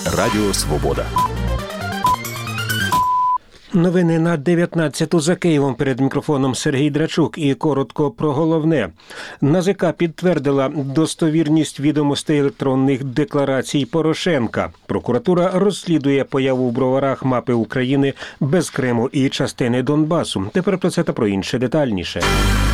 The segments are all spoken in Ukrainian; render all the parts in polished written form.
Радіо Свобода. Новини на 19-ту за Києвом. Перед мікрофоном Сергій Драчук. І коротко про головне. НАЗК підтвердила достовірність відомостей електронних декларацій Порошенка. Прокуратура розслідує появу в Броварах мапи України без Криму і частини Донбасу. Тепер про це та про інше детальніше.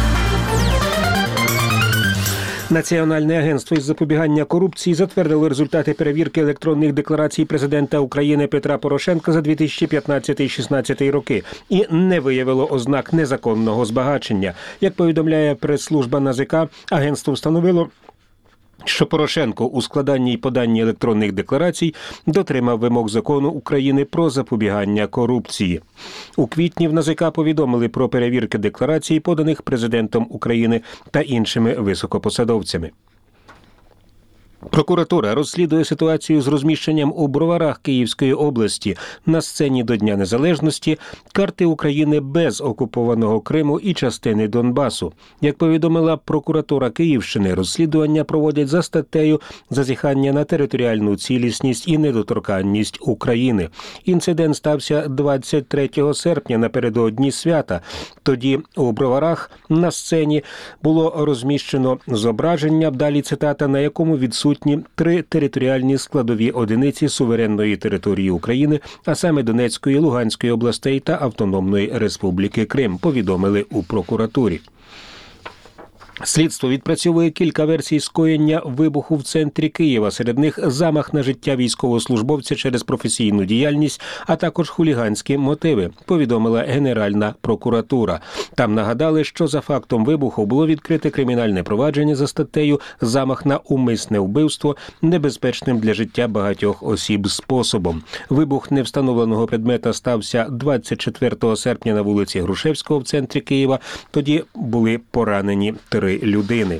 Національне агентство із запобігання корупції затвердило результати перевірки електронних декларацій президента України Петра Порошенка за 2015-16 роки і не виявило ознак незаконного збагачення. Як повідомляє прес-служба НАЗК, агентство встановило, що Порошенко у складанні й поданні електронних декларацій дотримав вимог закону України про запобігання корупції. У квітні в НАЗК повідомили про перевірки декларацій, поданих президентом України та іншими високопосадовцями. Прокуратура розслідує ситуацію з розміщенням у Броварах Київської області на сцені до Дня Незалежності карти України без окупованого Криму і частини Донбасу. Як повідомила прокуратура Київщини, розслідування проводять за статтею «Зазіхання на територіальну цілісність і недоторканність України». Інцидент стався 23 серпня напередодні свята. Тоді у Броварах на сцені було розміщено зображення, далі цитата, на якому відсутні 3 територіальні складові одиниці суверенної території України, а саме Донецької, Луганської областей та Автономної Республіки Крим, повідомили у прокуратурі. Слідство відпрацьовує кілька версій скоєння вибуху в центрі Києва. Серед них замах на життя військовослужбовця через професійну діяльність, а також хуліганські мотиви, повідомила Генеральна прокуратура. Там нагадали, що за фактом вибуху було відкрите кримінальне провадження за статтею «Замах на умисне вбивство небезпечним для життя багатьох осіб способом». Вибух невстановленого предмета стався 24 серпня на вулиці Грушевського в центрі Києва. Тоді були поранені 3 людини.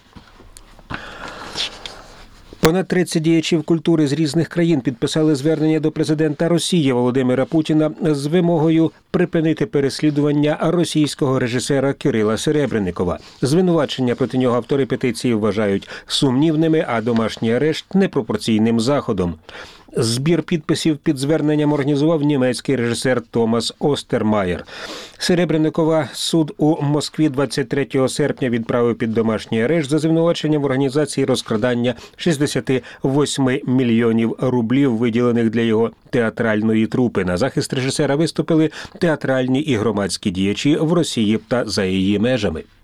Понад 30 діячів культури з різних країн підписали звернення до президента Росії Володимира Путіна з вимогою припинити переслідування російського режисера Кирила Серебренникова. Звинувачення проти нього автори петиції вважають сумнівними, а домашній арешт – непропорційним заходом. Збір підписів під зверненням організував німецький режисер Томас Остермаєр. Серебренникова суд у Москві 23 серпня відправив під домашній арешт за звинуваченням в організації розкрадання 68 мільйонів рублів, виділених для його театральної трупи. На захист режисера виступили театральні і громадські діячі в Росії та за її межами.